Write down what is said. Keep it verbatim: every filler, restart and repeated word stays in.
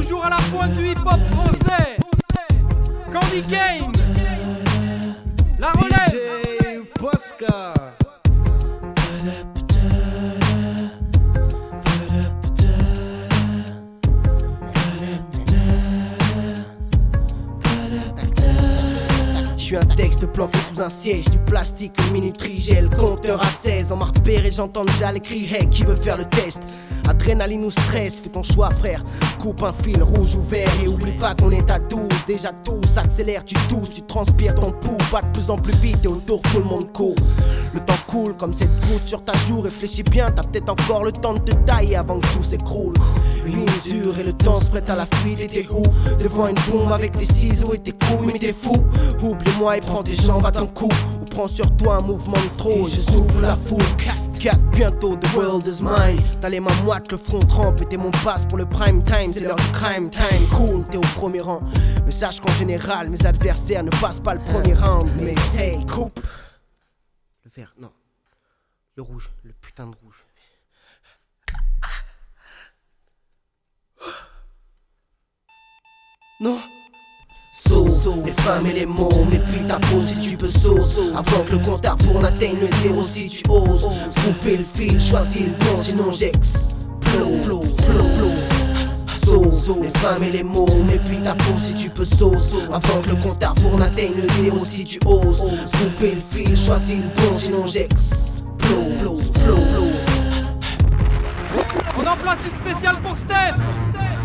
toujours à la pointe du hip-hop français. Candy Game, la relève. D J Posca. Je suis un texte planqué sous un siège, du plastique, une minute trigel, compteur à seize. On m'a repéré, j'entends déjà les cris, hey, qui veut faire le test? Adrénaline ou stress, fais ton choix frère. Coupe un fil rouge ou vert et oublie pas qu'on est à douze. Déjà tout s'accélère, tu tousses, tu transpires ton pouls. Pas de plus en plus vite et autour tout le monde court. Le temps coule comme cette goutte sur ta joue. Réfléchis bien, t'as peut-être encore le temps de te tailler avant que tout s'écroule. Une mesure et le temps se prête à la fuite. Et t'es où? Devant une bombe avec des ciseaux et tes couilles, mais t'es fou. Oublie-moi et prends tes jambes à ton cou. Ou prends sur toi un mouvement de trop. Et je souffle la foule. quatre bientôt, the world is mine. T'as les mains moites, le front trempe. Et t'es mon passe pour le prime time. C'est l'heure du crime time. Cool, t'es au premier rang. Mais sache qu'en général, mes adversaires ne passent pas le premier round. Mais hey, coupe. Le vert, non. Le rouge, le putain de rouge. Non. So, les femmes et les mots, mais puis ta peau si tu peux so, avant que le compte à rebours n'atteigne le zéro si tu oses. Couper le fil, choisis le bon, sinon j'explose. So, les femmes et les mots, mais puis ta peau si tu peux so, avant que le compte à rebours n'atteigne le zéro si tu oses. Couper le fil, choisis le bon, sinon j'explose. On en place une spéciale pour Steph.